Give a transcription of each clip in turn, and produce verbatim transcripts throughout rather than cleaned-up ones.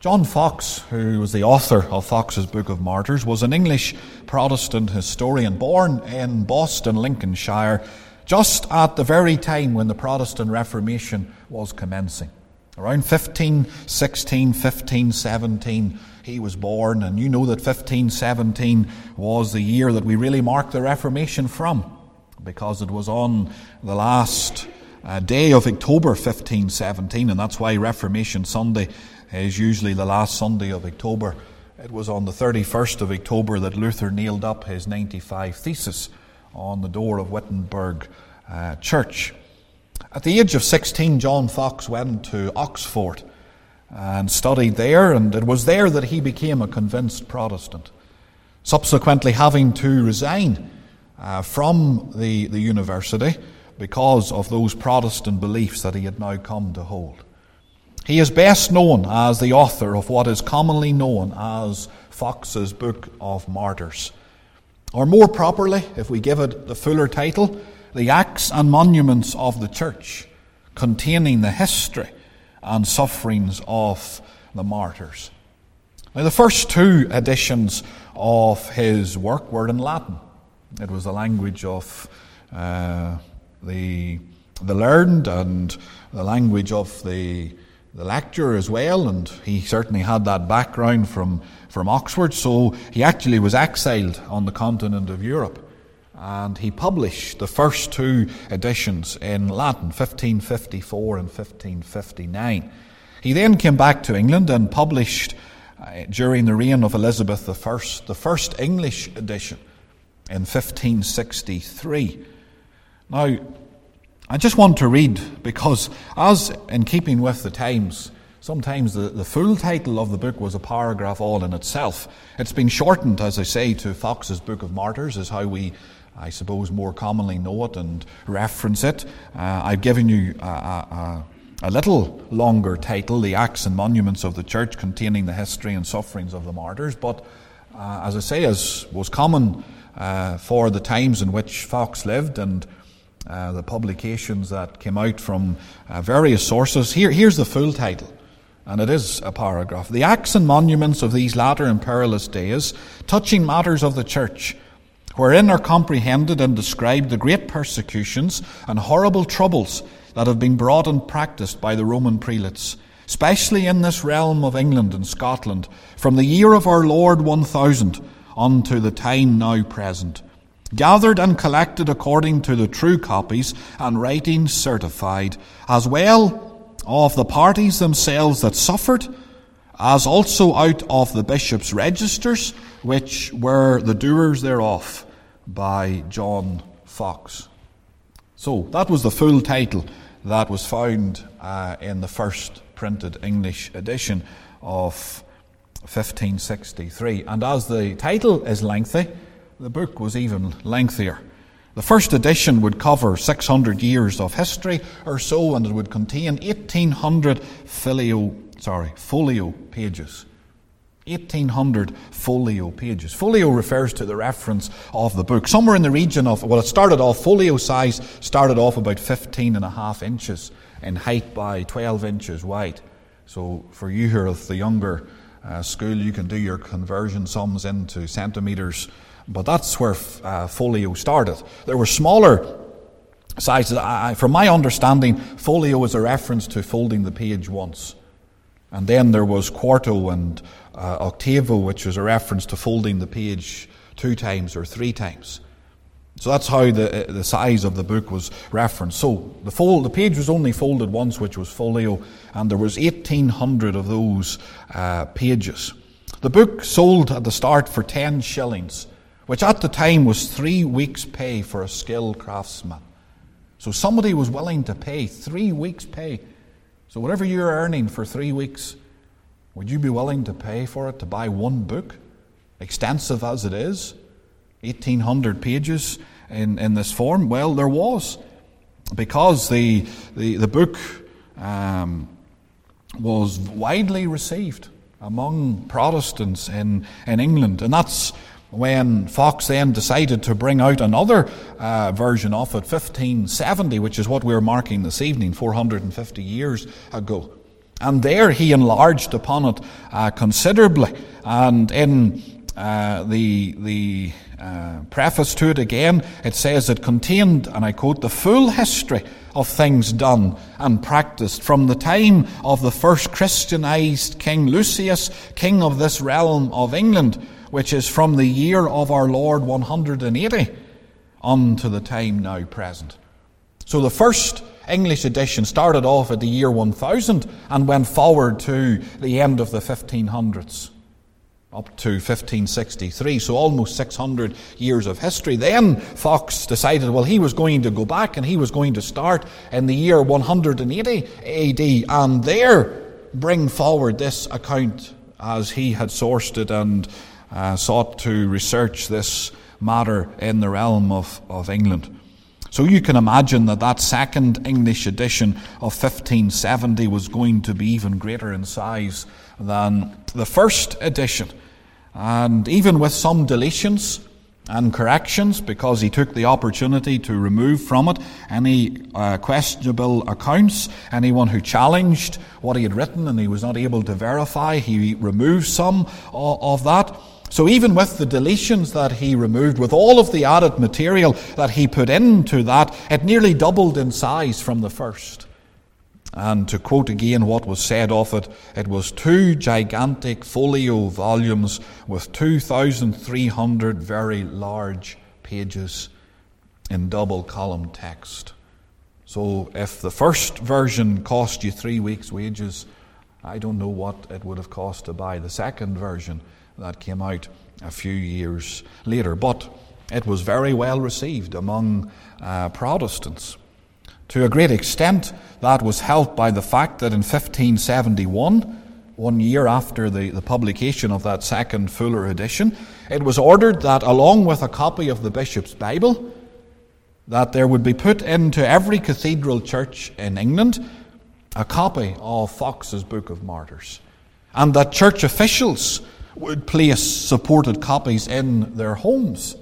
John Foxe, who was the author of Foxe's Book of Martyrs, was an English Protestant historian born in Boston, Lincolnshire, just at the very time when the Protestant Reformation was commencing. Around fifteen sixteen, fifteen seventeen, he was born, and you know that fifteen seventeen was the year that we really mark the Reformation from, because it was on the last uh, day of October fifteen seventeen, and that's why Reformation Sunday is usually the last Sunday of October. It was on the thirty-first of October that Luther nailed up his ninety-five Theses on the door of Wittenberg uh, Church. At the age of sixteen, John Foxe went to Oxford and studied there, and it was there that he became a convinced Protestant, subsequently having to resign uh, from the, the university because of those Protestant beliefs that he had now come to hold. He is best known as the author of what is commonly known as Foxe's Book of Martyrs. Or more properly, if we give it the fuller title, The Acts and Monuments of the Church, containing the history and sufferings of the martyrs. Now, the first two editions of his work were in Latin. It was the language of uh, the, the learned and the language of the the lecturer as well, and he certainly had that background from, from Oxford, so he actually was exiled on the continent of Europe. And he published the first two editions in Latin, fifteen fifty-four and fifteen fifty-nine. He then came back to England and published, uh, during the reign of Elizabeth the First, the first English edition in fifteen sixty-three. Now, I just want to read, because as in keeping with the times, sometimes the, the full title of the book was a paragraph all in itself. It's been shortened, as I say, to Foxe's Book of Martyrs, is how we, I suppose, more commonly know it and reference it. Uh, I've given you a, a, a little longer title, The Acts and Monuments of the Church, containing the history and sufferings of the martyrs. But uh, as I say, as was common uh, for the times in which Foxe lived, and Uh, the publications that came out from uh, various sources. Here, here's the full title, and it is a paragraph. The Acts and Monuments of these latter and perilous days, touching matters of the Church, wherein are comprehended and described the great persecutions and horrible troubles that have been brought and practised by the Roman prelates, especially in this realm of England and Scotland, from the year of our Lord one thousand unto the time now present, gathered and collected according to the true copies and writings certified, as well of the parties themselves that suffered, as also out of the bishops' registers, which were the doers thereof, by John Foxe. So, that was the full title that was found uh, in the first printed English edition of fifteen sixty-three. And as the title is lengthy, the book was even lengthier. The first edition would cover six hundred years of history or so, and it would contain eighteen hundred folio, sorry, folio pages. eighteen hundred folio pages. Folio refers to the reference of the book. Somewhere in the region of, well, it started off, folio size started off about fifteen and a half inches in height by twelve inches wide. So for you who are of the younger uh, school, you can do your conversion sums into centimetres. But that's where uh, folio started. There were smaller sizes. I, from my understanding, folio is a reference to folding the page once. And then there was quarto and uh, octavo, which was a reference to folding the page two times or three times. So that's how the the size of the book was referenced. So the fold, the page was only folded once, which was folio, and there was eighteen hundred of those uh, pages. The book sold at the start for ten shillings. Which at the time was three weeks' pay for a skilled craftsman. So somebody was willing to pay three weeks' pay. So whatever you're earning for three weeks, would you be willing to pay for it to buy one book, extensive as it is, eighteen hundred pages in, in this form? Well, there was, because the the, the book um, was widely received among Protestants in, in England, and that's when Foxe then decided to bring out another uh, version of it, fifteen seventy, which is what we're marking this evening, four hundred fifty years ago. And there he enlarged upon it uh, considerably. And in uh, the the uh, preface to it again, it says it contained, and I quote, the full history of things done and practiced from the time of the first Christianized King Lucius, king of this realm of England, which is from the year of our Lord one hundred eighty unto the time now present. So the first English edition started off at the year one thousand and went forward to the end of the fifteen hundreds, up to fifteen sixty-three, so almost six hundred years of history. Then Foxe decided, well, he was going to go back and he was going to start in the year one hundred eighty A D and there bring forward this account as he had sourced it and uh, sought to research this matter in the realm of, of England. So you can imagine that that second English edition of fifteen seventy was going to be even greater in size than the first edition. And even with some deletions and corrections, because he took the opportunity to remove from it any uh, questionable accounts, anyone who challenged what he had written and he was not able to verify, he removed some of, of that. So even with the deletions that he removed, with all of the added material that he put into that, it nearly doubled in size from the first. And to quote again what was said of it, it was two gigantic folio volumes with two thousand three hundred very large pages in double column text. So if the first version cost you three weeks' wages, I don't know what it would have cost to buy the second version that came out a few years later. But it was very well received among uh, Protestants. To a great extent, that was helped by the fact that in fifteen seventy-one, one year after the, the publication of that second fuller edition, it was ordered that along with a copy of the Bishop's Bible, that there would be put into every cathedral church in England a copy of Foxe's Book of Martyrs, and that church officials would place supported copies in their homes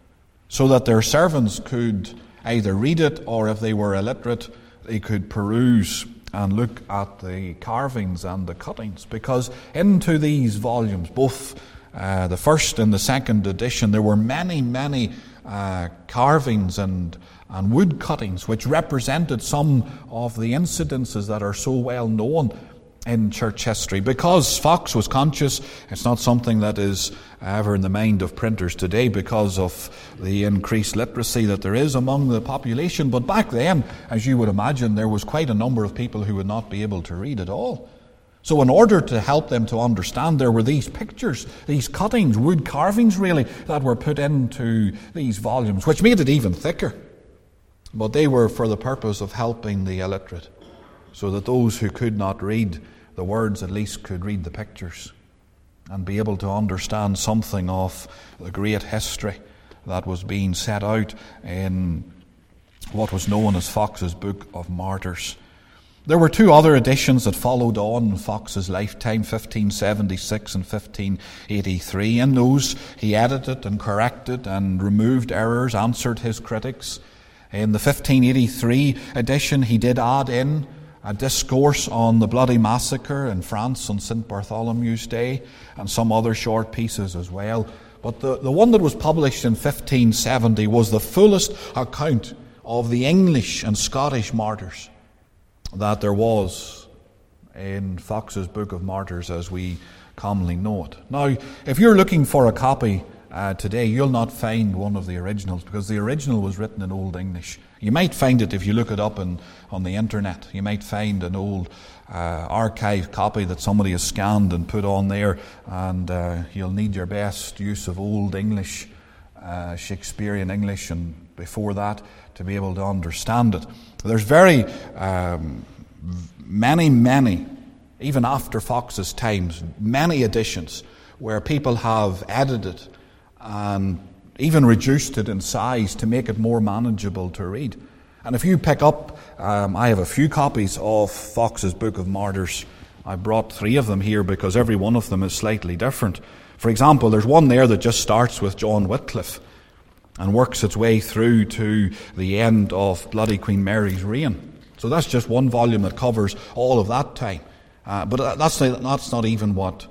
so that their servants could either read it, or if they were illiterate, they could peruse and look at the carvings and the cuttings. Because into these volumes, both uh, the first and the second edition, there were many, many uh, carvings and, and wood cuttings which represented some of the incidences that are so well known in church history. Because Foxe was conscious, it's not something that is ever in the mind of printers today because of the increased literacy that there is among the population. But back then, as you would imagine, there was quite a number of people who would not be able to read at all. So in order to help them to understand, there were these pictures, these cuttings, wood carvings really, that were put into these volumes, which made it even thicker. But they were for the purpose of helping the illiterate, so that those who could not read the words at least could read the pictures and be able to understand something of the great history that was being set out in what was known as Foxe's Book of Martyrs. There were two other editions that followed on in Foxe's lifetime, fifteen seventy-six and fifteen eighty-three. In those, he edited and corrected and removed errors, answered his critics. In the fifteen eighty-three edition, he did add in a discourse on the bloody massacre in France on Saint Bartholomew's Day, and some other short pieces as well. But the, the one that was published in fifteen seventy was the fullest account of the English and Scottish martyrs that there was in Foxe's Book of Martyrs as we commonly know it. Now, if you're looking for a copy uh, today, you'll not find one of the originals, because the original was written in Old English. You might find it if you look it up in, on the internet. You might find an old uh, archived copy that somebody has scanned and put on there, and uh, you'll need your best use of Old English, uh, Shakespearean English, and before that to be able to understand it. There's very um, many, many, even after Foxe's times, many editions where people have edited and even reduced it in size to make it more manageable to read. And if you pick up, um, I have a few copies of Foxe's Book of Martyrs. I brought three of them here because every one of them is slightly different. For example, there's one there that just starts with John Wycliffe and works its way through to the end of bloody Queen Mary's reign. So that's just one volume that covers all of that time. Uh, but that's not, that's not even what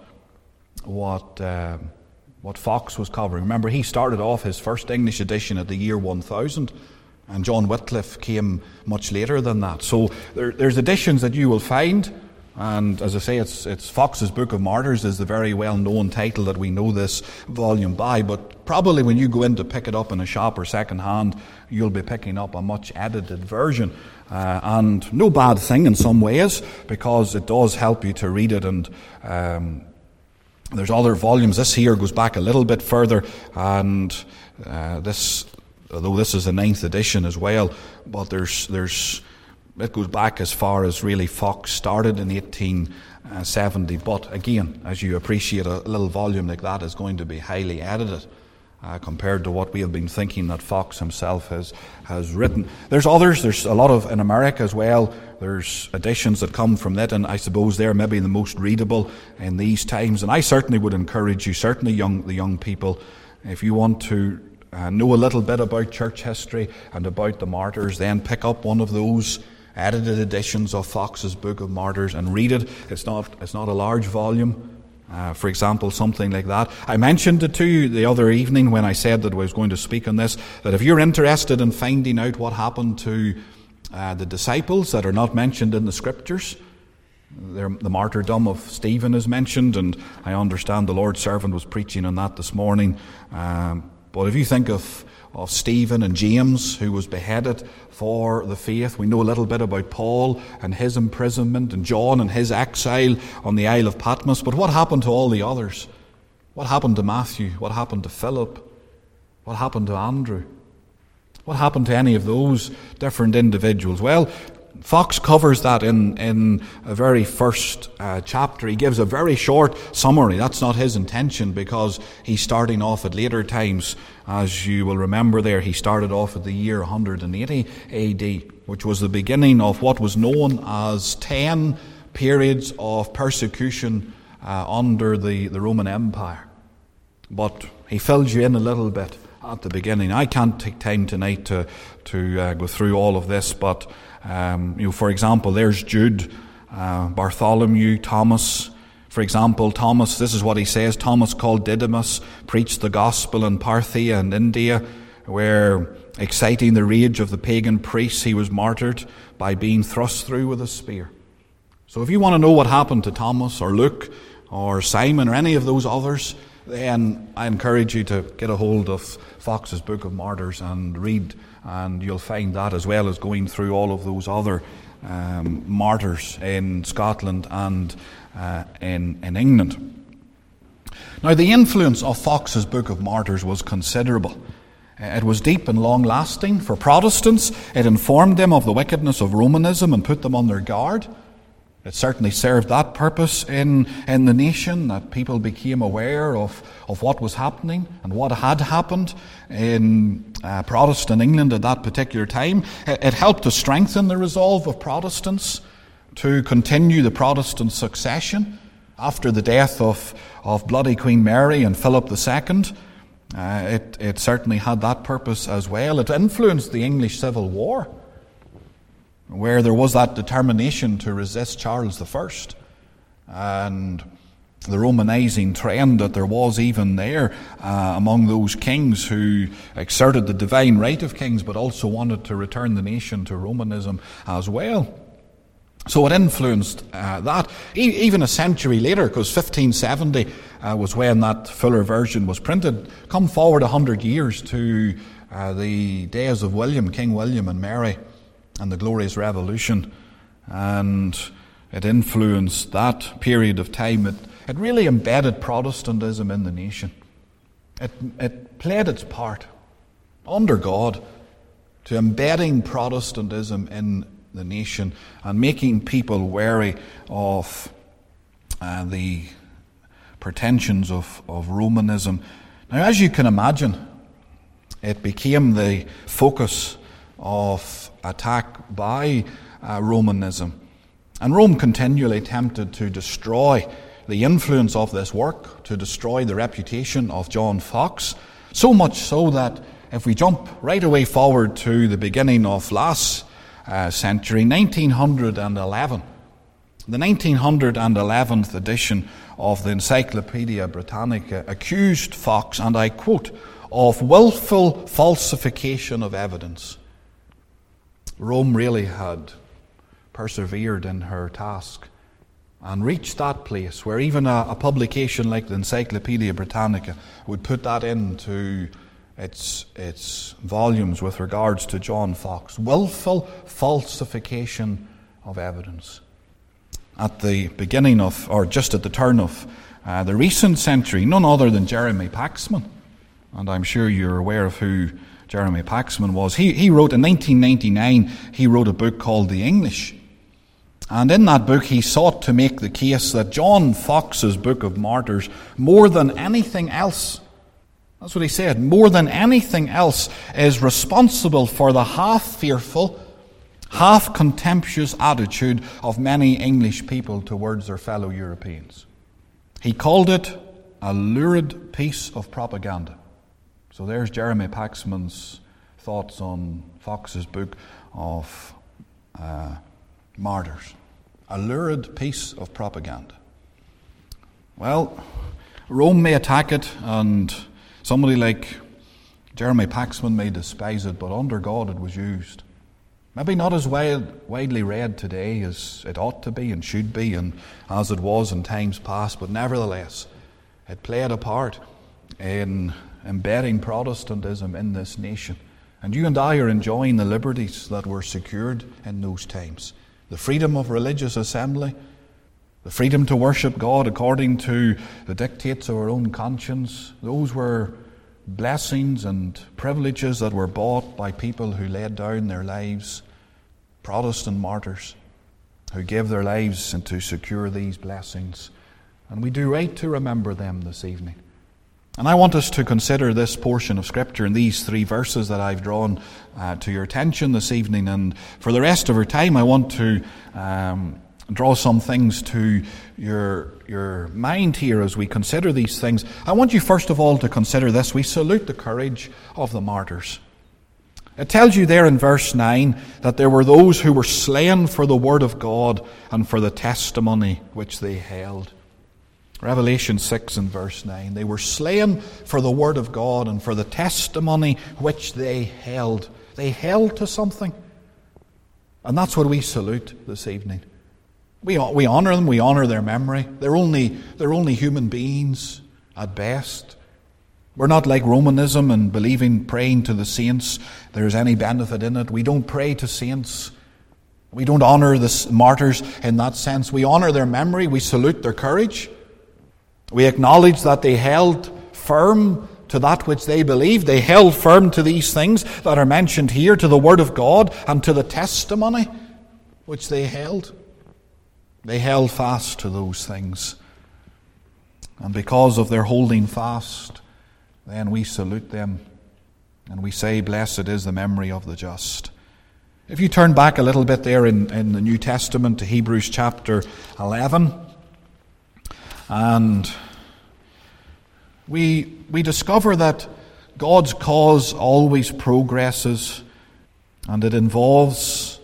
what um, what Foxe was covering. Remember, he started off his first English edition at the year one thousand, and John Wycliffe came much later than that. So there, there's editions that you will find. And as I say, it's it's Foxe's Book of Martyrs is the very well-known title that we know this volume by. But probably when you go in to pick it up in a shop or second-hand, you'll be picking up a much edited version. Uh, and no bad thing in some ways, because it does help you to read it. And um, there's other volumes. This here goes back a little bit further, and uh, this, although this is the ninth edition as well, but there's there's. It goes back as far as really Foxe started in eighteen seventy. But again, as you appreciate, a little volume like that is going to be highly edited uh, compared to what we have been thinking that Foxe himself has has written. There's others. There's a lot of in America as well. There's editions that come from it, and I suppose they're maybe the most readable in these times. And I certainly would encourage you, certainly young the young people, if you want to uh, know a little bit about church history and about the martyrs, then pick up one of those edited editions of Foxe's Book of Martyrs and read it. It's not it's not a large volume. Uh, for example, something like that. I mentioned it to you the other evening when I said that I was going to speak on this, that if you're interested in finding out what happened to uh, the disciples that are not mentioned in the Scriptures, the martyrdom of Stephen is mentioned, and I understand the Lord's servant was preaching on that this morning. Um, but if you think of of Stephen and James, who was beheaded for the faith. We know a little bit about Paul and his imprisonment, and John and his exile on the Isle of Patmos. But what happened to all the others? What happened to Matthew? What happened to Philip? What happened to Andrew? What happened to any of those different individuals? Well, Foxe covers that in, in a very first uh, chapter. He gives a very short summary. That's not his intention, because he's starting off at later times. As you will remember there, he started off at the year one hundred eighty A D, which was the beginning of what was known as ten periods of persecution uh, under the, the Roman Empire. But he filled you in a little bit at the beginning. I can't take time tonight to, to uh, go through all of this, but Um, you know, for example, there's Jude, uh, Bartholomew, Thomas. For example, Thomas, this is what he says: Thomas, called Didymus, preached the gospel in Parthia and India, where, exciting the rage of the pagan priests, he was martyred by being thrust through with a spear. So if you want to know what happened to Thomas or Luke or Simon or any of those others, then I encourage you to get a hold of Foxe's Book of Martyrs and read, and you'll find that, as well as going through all of those other um, martyrs in Scotland and uh, in, in England. Now, the influence of Foxe's Book of Martyrs was considerable. It was deep and long-lasting. For Protestants, it informed them of the wickedness of Romanism and put them on their guard. It certainly served that purpose in, in the nation, that people became aware of, of what was happening and what had happened in uh, Protestant England at that particular time. It, it helped to strengthen the resolve of Protestants to continue the Protestant succession after the death of, of bloody Queen Mary and Philip the Second. Uh, it, it certainly had that purpose as well. It influenced the English Civil War, where there was that determination to resist Charles the First, and the Romanizing trend that there was even there uh, among those kings who exerted the divine right of kings, but also wanted to return the nation to Romanism as well. So it influenced uh, that. E- even a century later, because fifteen seventy uh, was when that fuller version was printed. Come forward a hundred years to uh, the days of William, King William and Mary, and the Glorious Revolution, and it influenced that period of time. It, it really embedded Protestantism in the nation. It, it played its part, under God, to embedding Protestantism in the nation and making people wary of uh, the pretensions of, of Romanism. Now, as you can imagine, it became the focus of attack by uh, Romanism. And Rome continually attempted to destroy the influence of this work, to destroy the reputation of John Foxe, so much so that if we jump right away forward to the beginning of last uh, century, nineteen eleven, The nineteen eleventh edition of the Encyclopedia Britannica accused Fox, and I quote, of willful falsification of evidence. Rome really had persevered in her task and reached that place where even a, a publication like the Encyclopedia Britannica would put that into its, its volumes with regards to John Fox. Willful falsification of evidence. At the beginning of, or just at the turn of uh, the recent century, none other than Jeremy Paxman, and I'm sure you're aware of who Jeremy Paxman was. He, he wrote, in nineteen ninety-nine, he wrote a book called The English. And in that book, he sought to make the case that John Fox's Book of Martyrs, more than anything else, that's what he said, more than anything else, is responsible for the half-fearful, half-contemptuous attitude of many English people towards their fellow Europeans. He called it a lurid piece of propaganda. So there's Jeremy Paxman's thoughts on Fox's Book of uh, Martyrs. A lurid piece of propaganda. Well, Rome may attack it, and somebody like Jeremy Paxman may despise it, but under God it was used. Maybe not as wide, widely read today as it ought to be and should be, and as it was in times past, but nevertheless, it played a part in embedding Protestantism in this nation. And you and I are enjoying the liberties that were secured in those times. The freedom of religious assembly, the freedom to worship God according to the dictates of our own conscience. Those were blessings and privileges that were bought by people who laid down their lives, Protestant martyrs who gave their lives and to secure these blessings. And we do right to remember them this evening. And I want us to consider this portion of Scripture in these three verses that I've drawn uh, to your attention this evening. And for the rest of our time, I want to um, draw some things to your, your mind here as we consider these things. I want you first of all to consider this. We salute the courage of the martyrs. It tells you there in verse nine that there were those who were slain for the word of God and for the testimony which they held. Revelation six and verse nine. They were slain for the word of God and for the testimony which they held. They held to something. And that's what we salute this evening. We, we honor them, we honor their memory. They're only, they're only human beings at best. We're not like Romanism and believing praying to the saints there's any benefit in it. We don't pray to saints. We don't honor the martyrs in that sense. We honor their memory. We salute their courage. We acknowledge that they held firm to that which they believed. They held firm to these things that are mentioned here, to the Word of God and to the testimony which they held. They held fast to those things. And because of their holding fast, then we salute them and we say, blessed is the memory of the just. If you turn back a little bit there in, in the New Testament to Hebrews chapter eleven, and we we discover that God's cause always progresses, and it involves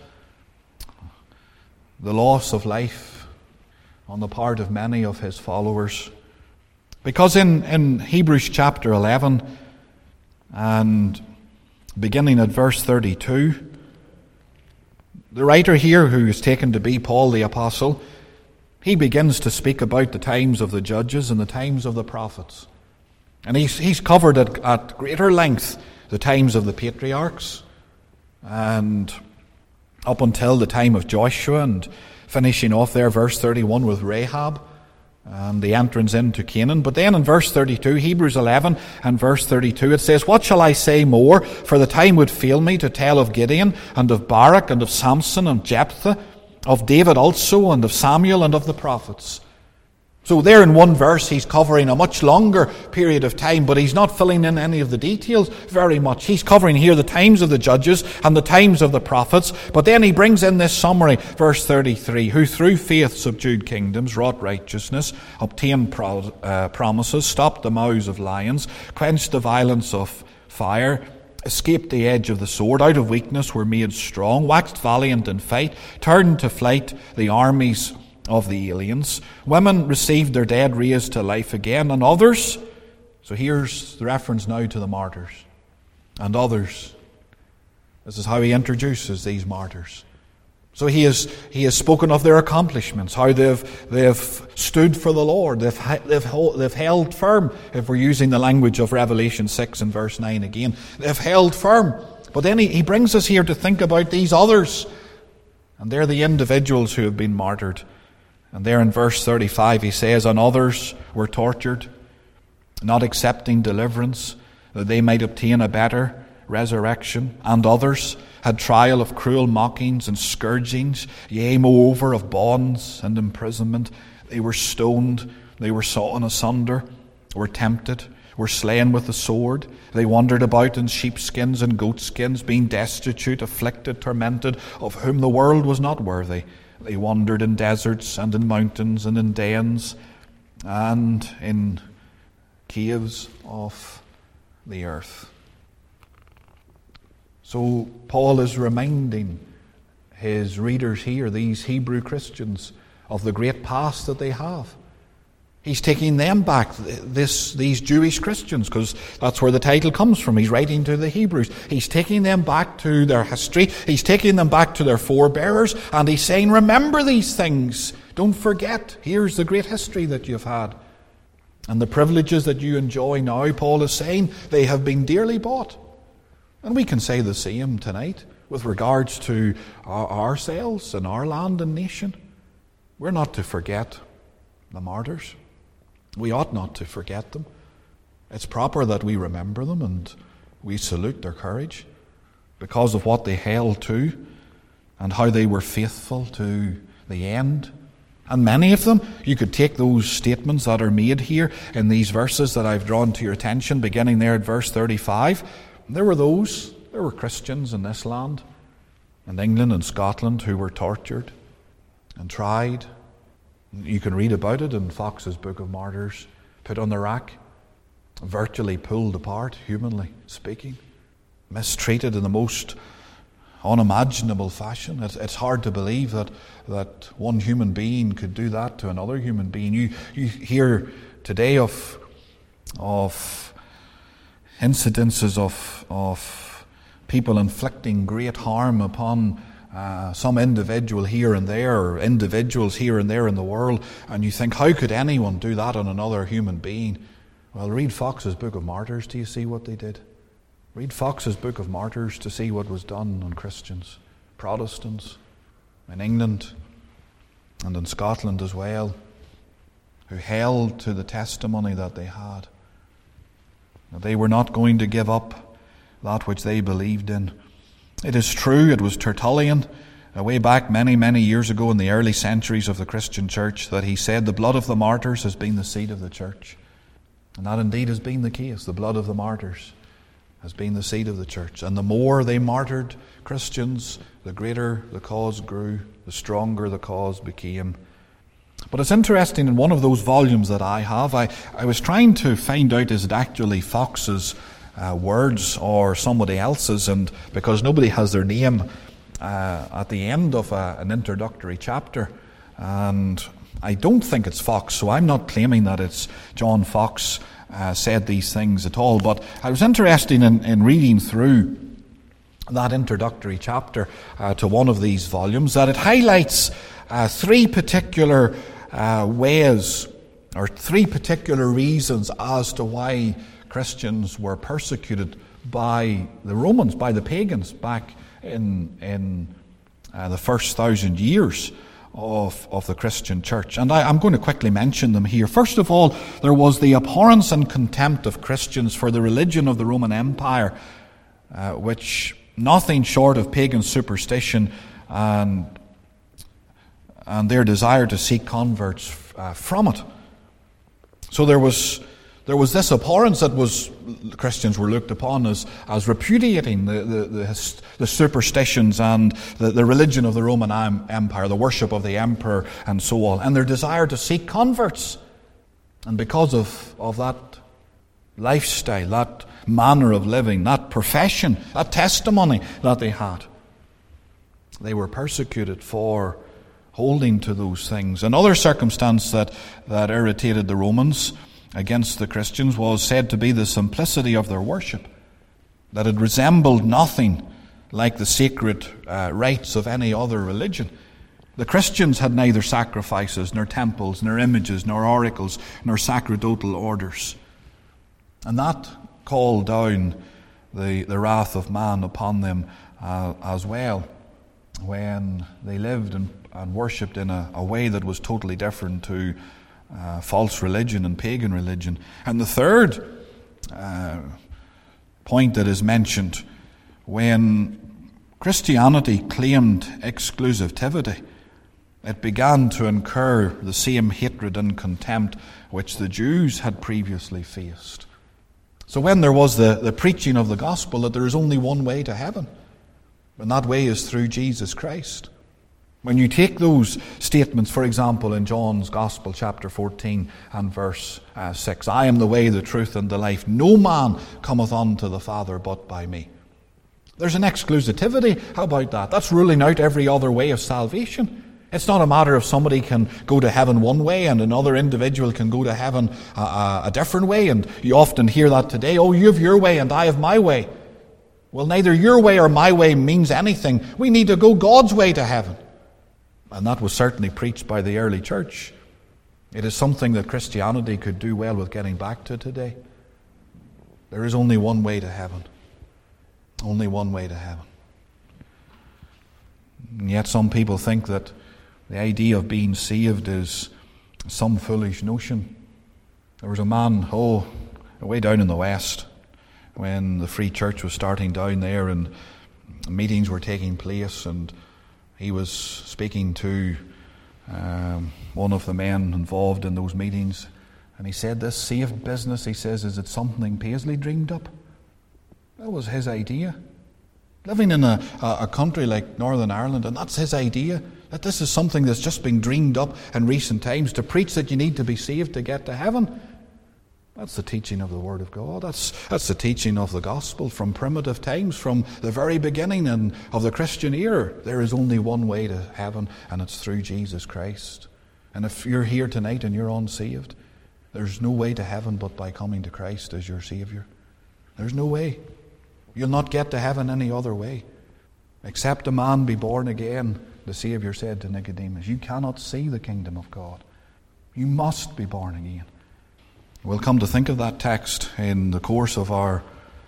the loss of life on the part of many of his followers. Because in, in Hebrews chapter eleven, and beginning at verse thirty-two, the writer here, who is taken to be Paul the Apostle, he begins to speak about the times of the judges and the times of the prophets. And he's, he's covered at, at greater length the times of the patriarchs, and up until the time of Joshua, and finishing off there, verse thirty-one, with Rahab and the entrance into Canaan. But then in verse thirty-two, Hebrews eleven and verse thirty-two, it says, what shall I say more? For the time would fail me to tell of Gideon, and of Barak, and of Samson, and Jephthah, of David also, and of Samuel, and of the prophets. So there in one verse he's covering a much longer period of time, but he's not filling in any of the details very much. He's covering here the times of the judges and the times of the prophets, but then he brings in this summary, verse thirty-three, who through faith subdued kingdoms, wrought righteousness, obtained pro- uh, promises, stopped the mouths of lions, quenched the violence of fire, escaped the edge of the sword, out of weakness were made strong, waxed valiant in fight, turned to flight the armies of the aliens. Women received their dead raised to life again, and others, so here's the reference now to the martyrs, and others. This is how he introduces these martyrs. So he has he has spoken of their accomplishments, how they've they've stood for the Lord, they've they've they've held firm. If we're using the language of Revelation six and verse nine again, they've held firm. But then he, he brings us here to think about these others, and they're the individuals who have been martyred. And there in verse thirty-five he says, "And others were tortured, not accepting deliverance, that they might obtain a better resurrection. And others had trial of cruel mockings and scourgings, yea, moreover, of bonds and imprisonment. They were stoned, they were sawn asunder, were tempted, were slain with the sword. They wandered about in sheepskins and goatskins, being destitute, afflicted, tormented, of whom the world was not worthy. They wandered in deserts and in mountains and in dens and in caves of the earth." So Paul is reminding his readers here, these Hebrew Christians, of the great past that they have. He's taking them back, this, these Jewish Christians, because that's where the title comes from. He's writing to the Hebrews. He's taking them back to their history. He's taking them back to their forebearers. And he's saying, remember these things. Don't forget. Here's the great history that you've had. And the privileges that you enjoy now, Paul is saying, they have been dearly bought. And we can say the same tonight with regards to our, ourselves and our land and nation. We're not to forget the martyrs. We ought not to forget them. It's proper that we remember them and we salute their courage because of what they held to and how they were faithful to the end. And many of them, you could take those statements that are made here in these verses that I've drawn to your attention, beginning there at verse thirty-five. There were those, there were Christians in this land, in England and Scotland, who were tortured and tried. You can read about it in Fox's Book of Martyrs, put on the rack, virtually pulled apart, humanly speaking, mistreated in the most unimaginable fashion. It's, it's hard to believe that, that one human being could do that to another human being. You, you hear today of, of incidences of, of people inflicting great harm upon uh, some individual here and there, or individuals here and there in the world, and you think, how could anyone do that on another human being? Well, read Fox's Book of Martyrs to see what they did. Read Fox's Book of Martyrs to see what was done on Christians, Protestants, in England and in Scotland as well, who held to the testimony that they had. They were not going to give up that which they believed in. It is true, it was Tertullian, way back many, many years ago in the early centuries of the Christian church, that he said the blood of the martyrs has been the seed of the church. And that indeed has been the case. The blood of the martyrs has been the seed of the church. And the more they martyred Christians, the greater the cause grew, the stronger the cause became. But it's interesting, in one of those volumes that I have, I, I was trying to find out, is it actually Fox's uh, words or somebody else's, and because nobody has their name uh, at the end of a, an introductory chapter, and I don't think it's Fox, so I'm not claiming that it's John Fox uh, said these things at all, but I was interested in, in reading through that introductory chapter uh, to one of these volumes, that it highlights uh, three particular uh, ways or three particular reasons as to why Christians were persecuted by the Romans, by the pagans back in in uh, the first thousand years of, of the Christian church. And I, I'm going to quickly mention them here. First of all, there was the abhorrence and contempt of Christians for the religion of the Roman Empire, uh, which nothing short of pagan superstition and and their desire to seek converts uh, from it. So there was there was this abhorrence that was Christians were looked upon as as repudiating the the, the, the superstitions and the, the religion of the Roman Empire, the worship of the emperor, and so on, and their desire to seek converts. And because of of that lifestyle, that manner of living, that profession, that testimony that they had, they were persecuted for holding to those things. Another circumstance that, that irritated the Romans against the Christians was said to be the simplicity of their worship, that it resembled nothing like the sacred uh, rites of any other religion. The Christians had neither sacrifices, nor temples, nor images, nor oracles, nor sacerdotal orders. And that called down the, the wrath of man upon them uh, as well, when they lived and, and worshipped in a, a way that was totally different to uh, false religion and pagan religion. And the third uh, point that is mentioned, when Christianity claimed exclusivity, it began to incur the same hatred and contempt which the Jews had previously faced. So when there was the, the preaching of the gospel that there is only one way to heaven, and that way is through Jesus Christ. When you take those statements, for example, in John's Gospel, chapter fourteen and verse uh, six, I am the way, the truth, and the life. No man cometh unto the Father but by me. There's an exclusivity. How about that? That's ruling out every other way of salvation. It's not a matter of somebody can go to heaven one way and another individual can go to heaven a, a, a different way. And you often hear that today. Oh, you have your way and I have my way. Well, neither your way or my way means anything. We need to go God's way to heaven. And that was certainly preached by the early church. It is something that Christianity could do well with getting back to today. There is only one way to heaven. Only one way to heaven. And yet some people think that the idea of being saved is some foolish notion. There was a man, oh, way down in the West, when the Free Church was starting down there and meetings were taking place, and he was speaking to um, one of the men involved in those meetings, and he said, this saved business, he says, is it something Paisley dreamed up? That was his idea. Living in a, a country like Northern Ireland, and that's his idea, that this is something that's just been dreamed up in recent times, to preach that you need to be saved to get to heaven. That's the teaching of the Word of God. That's, that's the teaching of the gospel from primitive times, from the very beginning and of the Christian era. There is only one way to heaven, and it's through Jesus Christ. And if you're here tonight and you're unsaved, there's no way to heaven but by coming to Christ as your Savior. There's no way. You'll not get to heaven any other way. Except a man be born again, the Savior said to Nicodemus, you cannot see the kingdom of God. You must be born again. We'll come to think of that text in the course of our,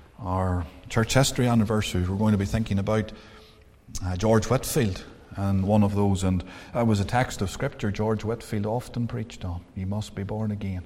our church history anniversaries. We're going to be thinking about uh, George Whitefield and one of those. And that was a text of Scripture George Whitefield often preached on. You must be born again.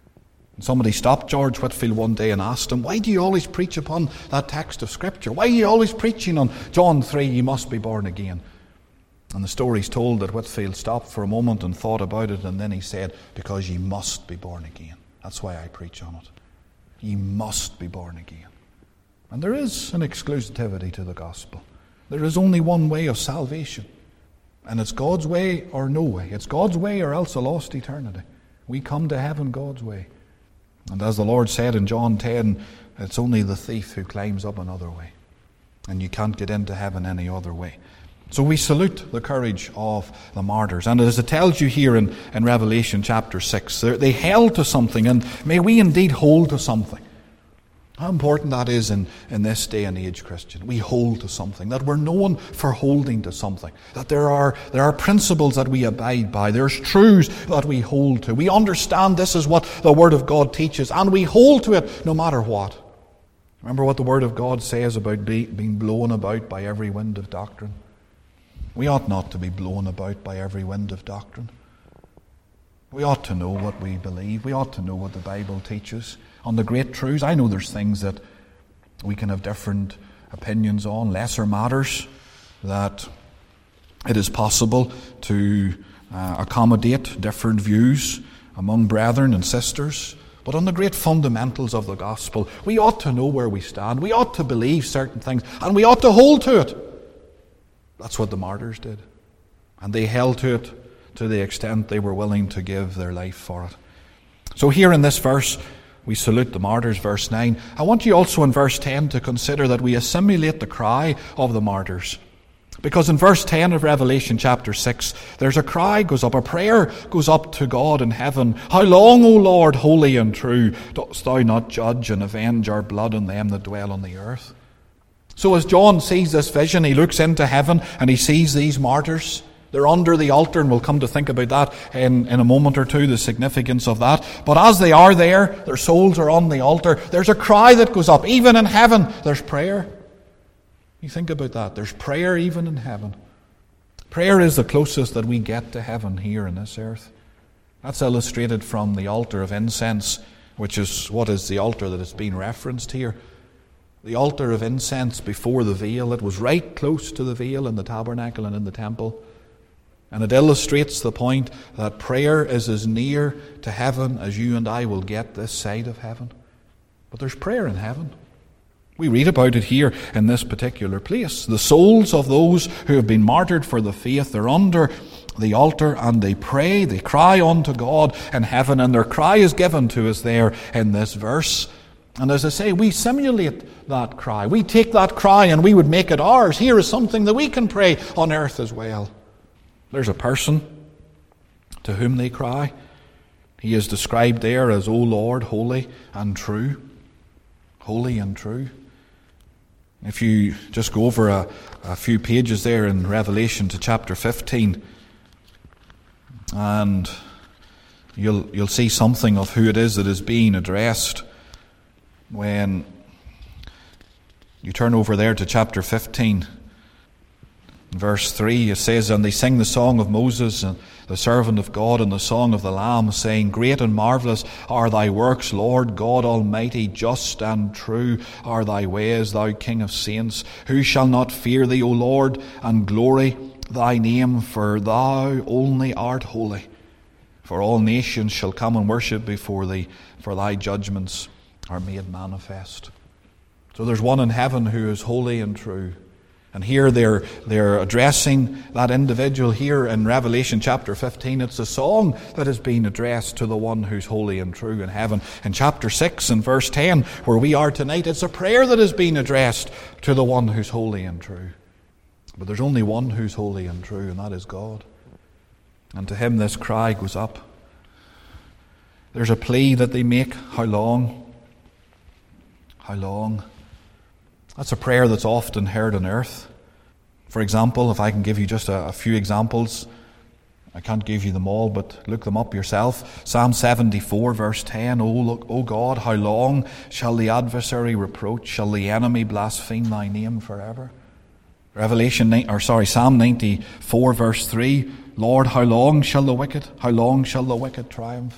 And somebody stopped George Whitefield one day and asked him, why do you always preach upon that text of Scripture? Why are you always preaching on John three, you must be born again? And the story's told that Whitefield stopped for a moment and thought about it, and then he said, because ye must be born again. That's why I preach on it. Ye must be born again. And there is an exclusivity to the gospel. There is only one way of salvation. And it's God's way or no way. It's God's way or else a lost eternity. We come to heaven God's way. And as the Lord said in John ten, it's only the thief who climbs up another way. And you can't get into heaven any other way. So we salute the courage of the martyrs. And as it tells you here in, in Revelation chapter six, they held to something, and may we indeed hold to something. How important that is in, in this day and age, Christian. We hold to something, that we're known for holding to something, that there are, there are principles that we abide by, there's truths that we hold to. We understand this is what the Word of God teaches, and we hold to it no matter what. Remember what the Word of God says about be, being blown about by every wind of doctrine? We ought not to be blown about by every wind of doctrine. We ought to know what we believe. We ought to know what the Bible teaches on the great truths. I know there's things that we can have different opinions on, lesser matters, that it is possible to uh, accommodate different views among brethren and sisters. But on the great fundamentals of the gospel, we ought to know where we stand. We ought to believe certain things, and we ought to hold to it. That's what the martyrs did. And they held to it to the extent they were willing to give their life for it. So here in this verse, we salute the martyrs, verse nine. I want you also in verse ten to consider that we assimilate the cry of the martyrs Because in verse ten of Revelation chapter six, there's a cry goes up, a prayer goes up to God in heaven. How long, O Lord, holy and true, dost thou not judge and avenge our blood on them that dwell on the earth? So as John sees this vision, he looks into heaven and he sees these martyrs. They're under the altar, and we'll come to think about that in, in a moment or two, the significance of that. But as they are there, their souls are on the altar. There's a cry that goes up. Even in heaven, there's prayer. You think about that. There's prayer even in heaven. Prayer is the closest that we get to heaven here on this earth. That's illustrated from the altar of incense, which is what is the altar that is being referenced here. The altar of incense before the veil. It was right close to the veil in the tabernacle and in the temple. And it illustrates the point that prayer is as near to heaven as you and I will get this side of heaven. But there's prayer in heaven. We read about it here in this particular place. The souls of those who have been martyred for the faith, they're under the altar and they pray, they cry unto God in heaven, and their cry is given to us there in this verse. And as I say, we simulate that cry. We take that cry and we would make it ours. Here is something that we can pray on earth as well. There's a person to whom they cry. He is described there as, O Lord, holy and true. Holy and true. If you just go over a, a few pages there in Revelation to chapter fifteen, and you'll you'll see something of who it is that is being addressed. When you turn over there to chapter fifteen, verse three, it says, And they sing the song of Moses, and the servant of God, and the song of the Lamb, saying, Great and marvellous are thy works, Lord God Almighty, just and true are thy ways, thou King of saints. Who shall not fear thee, O Lord, and glory thy name, for thou only art holy. For all nations shall come and worship before thee, for thy judgments are made manifest. So there's one in heaven who is holy and true. And here they're they're addressing that individual here in Revelation chapter fifteen. It's a song that is being addressed to the one who's holy and true in heaven. In chapter six and verse ten, where we are tonight, it's a prayer that is being addressed to the one who's holy and true. But there's only one who's holy and true, and that is God. And to him this cry goes up. There's a plea that they make. How long? How long? That's a prayer that's often heard on earth. For example, if I can give you just a, a few examples, I can't give you them all, but look them up yourself. Psalm seventy-four, verse ten, O, look, O God, how long shall the adversary reproach? Shall the enemy blaspheme thy name forever? Revelation, or sorry, Psalm ninety-four, verse three, Lord, how long shall the wicked, how long shall the wicked triumph?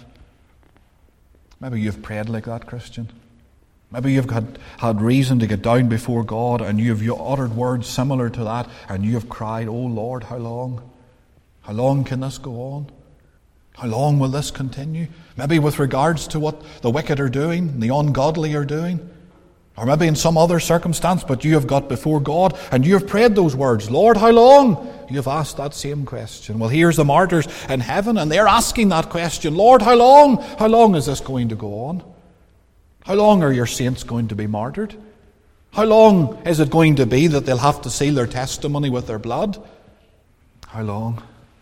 Maybe you've prayed like that, Christian. Maybe you've had, had reason to get down before God, and you have uttered words similar to that, and you have cried, Oh Lord, how long? How long can this go on? How long will this continue? Maybe with regards to what the wicked are doing, the ungodly are doing, or maybe in some other circumstance, but you have got before God, and you have prayed those words, Lord, how long? You have asked that same question. Well, here's the martyrs in heaven, and they're asking that question, Lord, how long? How long is this going to go on? How long are your saints going to be martyred? How long is it going to be that they'll have to seal their testimony with their blood? How long?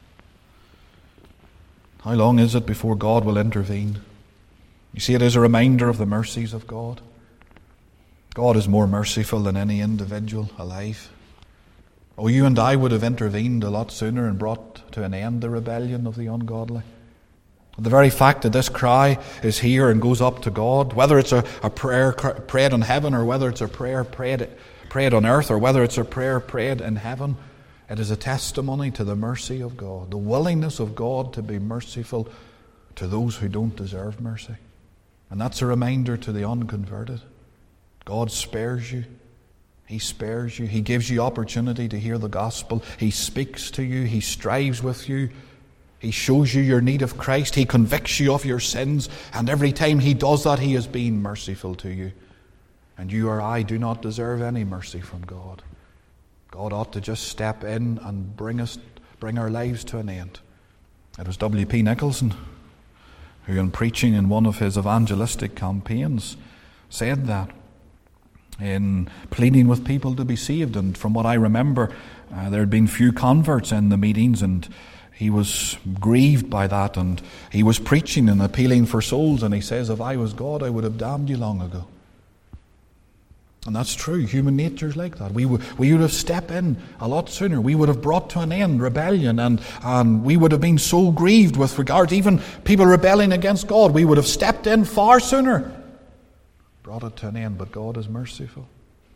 How long is it before God will intervene? You see, it is a reminder of the mercies of God. God is more merciful than any individual alive. Oh, you and I would have intervened a lot sooner and brought to an end the rebellion of the ungodly. The very fact that this cry is here and goes up to God, whether it's a, a prayer prayed in heaven or whether it's a prayer prayed, prayed on earth or whether it's a prayer prayed in heaven, it is a testimony to the mercy of God, the willingness of God to be merciful to those who don't deserve mercy. And that's a reminder to the unconverted. God spares you. He spares you. He gives you opportunity to hear the gospel. He speaks to you. He strives with you. He shows you your need of Christ. He convicts you of your sins. And every time He does that, He is being merciful to you. And you or I do not deserve any mercy from God. God ought to just step in and bring us, bring our lives to an end. It was W P Nicholson who, in preaching in one of his evangelistic campaigns, said that. in pleading with people to be saved. And from what I remember, uh, there had been few converts in the meetings, and he was grieved by that, and he was preaching and appealing for souls, and he says, if I was God, I would have damned you long ago. And that's true. Human nature's like that. We would, we would have stepped in a lot sooner. We would have brought to an end rebellion, and, and we would have been so grieved with regard to even people rebelling against God. We would have stepped in far sooner, brought it to an end. But God is merciful.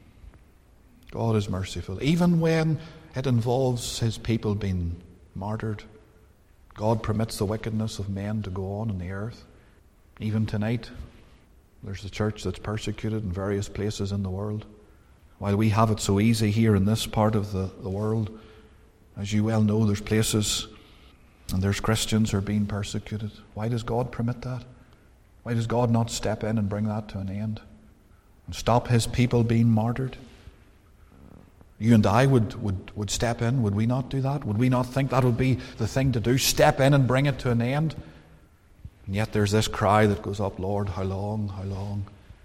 God is merciful. Even when it involves his people being martyred, God permits the wickedness of men to go on in the earth. Even tonight, there's a church that's persecuted in various places in the world. While we have it so easy here in this part of the, the world, as you well know, there's places and there's Christians who are being persecuted. Why does God permit that? Why does God not step in and bring that to an end and stop his people being martyred? You and I would, would, would step in. Would we not do that? Would we not think that would be the thing to do? Step in and bring it to an end? And yet there's this cry that goes up, Lord, how long, how long?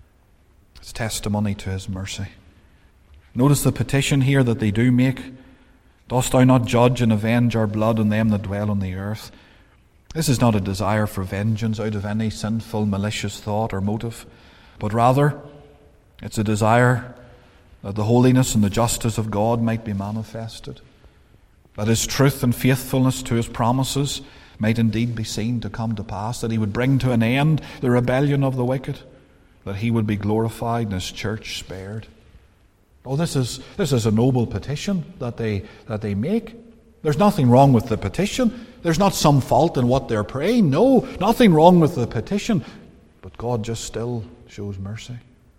It's testimony to his mercy. Notice the petition here that they do make. Dost thou not judge and avenge our blood on them that dwell on the earth? This is not a desire for vengeance out of any sinful, malicious thought or motive, but rather it's a desire that the holiness and the justice of God might be manifested, that his truth and faithfulness to his promises might indeed be seen to come to pass, that he would bring to an end the rebellion of the wicked, that he would be glorified and his church spared. Oh, this is this is a noble petition that they that they make. There's nothing wrong with the petition. There's not some fault in what they're praying. No, nothing wrong with the petition. But God just still shows mercy.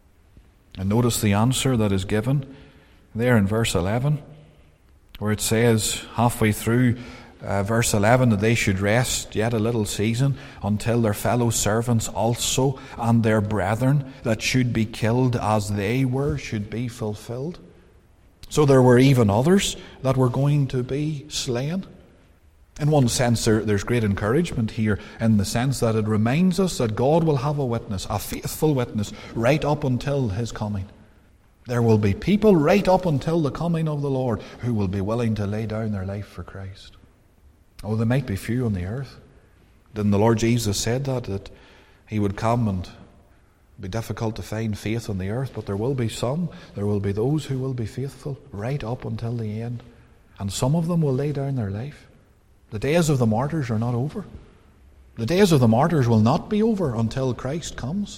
And notice the answer that is given there in verse eleven, where it says halfway through uh, verse eleven that they should rest yet a little season until their fellow servants also and their brethren that should be killed as they were should be fulfilled. So there were even others that were going to be slain. In one sense, there, there's great encouragement here in the sense that it reminds us that God will have a witness, a faithful witness, right up until his coming. There will be people right up until the coming of the Lord who will be willing to lay down their life for Christ. Oh, there might be few on the earth. Didn't the Lord Jesus said that, that he would come and be difficult to find faith on the earth, but there will be some, there will be those who will be faithful right up until the end. And some of them will lay down their life. The days of the martyrs are not over. The days of the martyrs will not be over until Christ comes.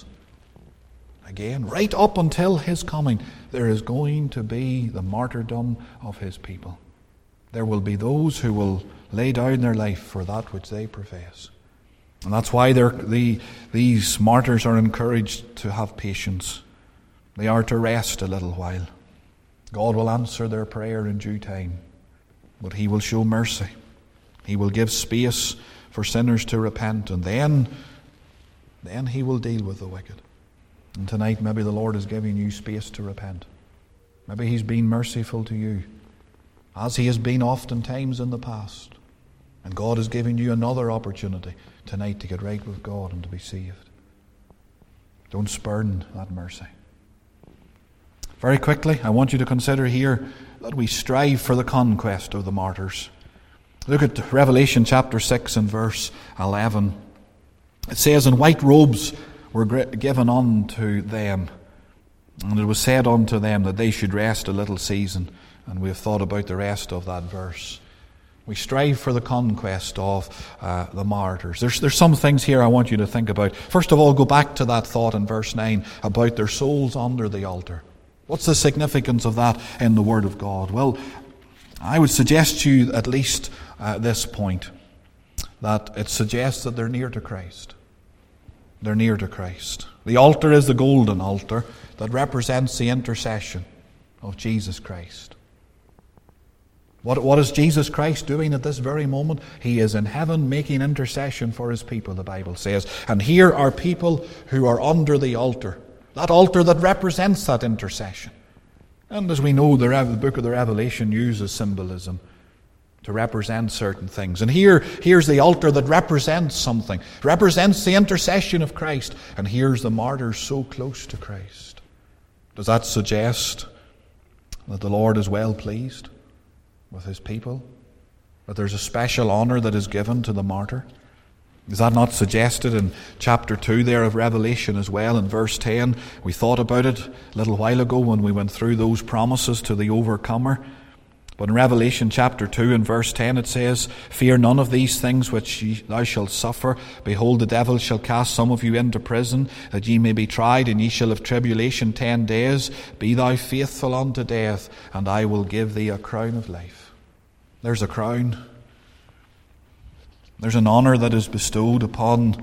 Again, right up until his coming, there is going to be the martyrdom of his people. There will be those who will lay down their life for that which they profess. And that's why the, these martyrs are encouraged to have patience. They are to rest a little while. God will answer their prayer in due time, but he will show mercy. He will give space for sinners to repent, and then, then he will deal with the wicked. And tonight maybe the Lord is giving you space to repent. Maybe he's been merciful to you, as he has been oftentimes in the past. And God is giving you another opportunity tonight to get right with God and to be saved. Don't spurn that mercy. Very quickly, I want you to consider here that we strive for the conquest of the martyrs. Look at Revelation chapter six and verse eleven. It says, "And white robes were given unto them, and it was said unto them that they should rest a little season." And we have thought about the rest of that verse. We strive for the conquest of uh, the martyrs. There's, there's some things here I want you to think about. First of all, go back to that thought in verse nine about their souls under the altar. What's the significance of that in the Word of God? Well, I would suggest to you at least uh, this point, that it suggests that they're near to Christ. They're near to Christ. The altar is the golden altar that represents the intercession of Jesus Christ. What, what is Jesus Christ doing at this very moment? He is in heaven making intercession for his people, the Bible says. And here are people who are under the altar. That altar that represents that intercession. And as we know, the, the book of the Revelation uses symbolism to represent certain things. And here, here's the altar that represents something. Represents the intercession of Christ. And here's the martyrs so close to Christ. Does that suggest that the Lord is well pleased with his people? That there's a special honour that is given to the martyr? Is that not suggested in chapter two there of Revelation as well, in verse ten? We thought about it a little while ago when we went through those promises to the overcomer. But in Revelation chapter two and verse ten it says, "Fear none of these things which ye, thou shalt suffer. Behold, the devil shall cast some of you into prison, that ye may be tried, and ye shall have tribulation ten days. Be thou faithful unto death, and I will give thee a crown of life." There's a crown. There's an honour that is bestowed upon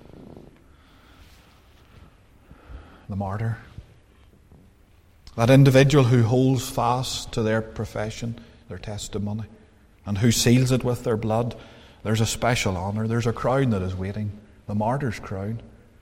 the martyr. That individual who holds fast to their profession, their testimony, and who seals it with their blood, there's a special honour. There's a crown that is waiting, the martyr's crown.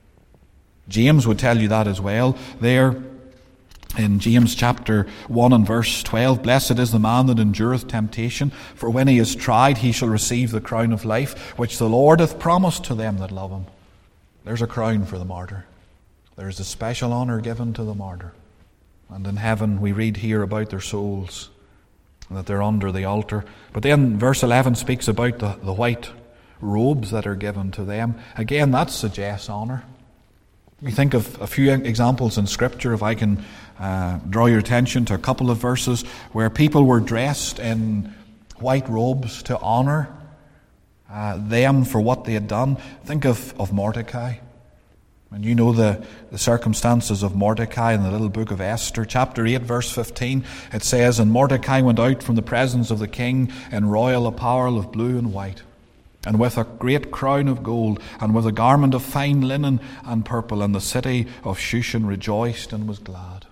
James would tell you that as well. There in James chapter one and verse twelve, "Blessed is the man that endureth temptation, for when he is tried he shall receive the crown of life, which the Lord hath promised to them that love him." There's a crown for the martyr. There's a special honour given to the martyr. And in heaven we read here about their souls, and that they're under the altar. But then verse eleven speaks about the, the white robes that are given to them. Again, that suggests honour. We think of a few examples in Scripture, if I can uh, draw your attention to a couple of verses where people were dressed in white robes to honour uh, them for what they had done. Think of, of Mordecai. And you know the, the circumstances of Mordecai in the little book of Esther. Chapter eight, verse fifteen, it says, "And Mordecai went out from the presence of the king in royal apparel of blue and white, and with a great crown of gold, and with a garment of fine linen and purple. And the city of Shushan rejoiced and was glad."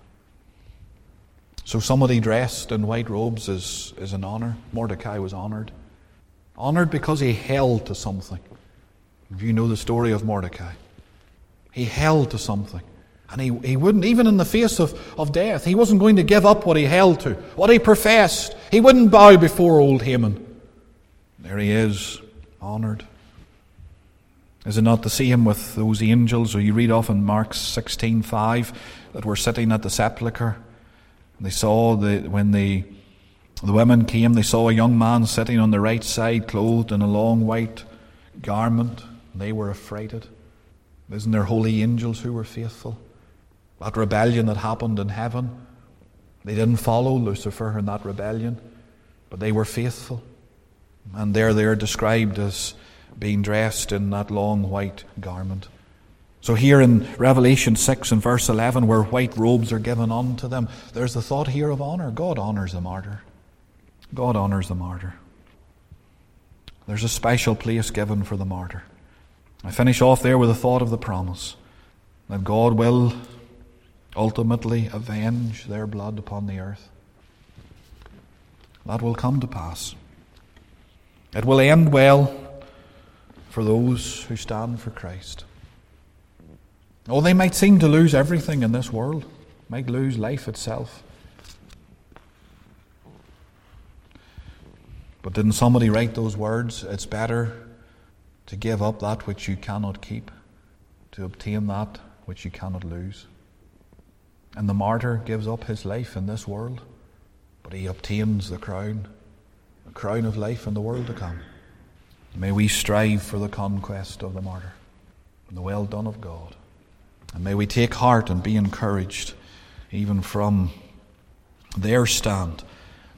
So somebody dressed in white robes is, is an honour. Mordecai was honoured. Honoured because he held to something. If you know the story of Mordecai, he held to something. And he, he wouldn't, even in the face of, of death, he wasn't going to give up what he held to, what he professed. He wouldn't bow before old Haman. There he is, honoured. Is it not the same with those angels, or you read off in Mark sixteen five, that were sitting at the sepulchre? They saw, the when the, the women came, they saw a young man sitting on the right side, clothed in a long white garment. They were affrighted. Isn't there holy angels who were faithful? That rebellion that happened in heaven, they didn't follow Lucifer in that rebellion, but they were faithful. And there they are described as being dressed in that long white garment. So here in Revelation six and verse eleven, where white robes are given unto them, there's the thought here of honour. God honours the martyr. God honours the martyr. There's a special place given for the martyr. I finish off there with the thought of the promise that God will ultimately avenge their blood upon the earth. That will come to pass. It will end well for those who stand for Christ. Oh, they might seem to lose everything in this world, might lose life itself. But didn't somebody write those words? It's better to give up that which you cannot keep, to obtain that which you cannot lose. And the martyr gives up his life in this world, but he obtains the crown, the crown of life in the world to come. May we strive for the conquest of the martyr and the well done of God. And may we take heart and be encouraged even from their stand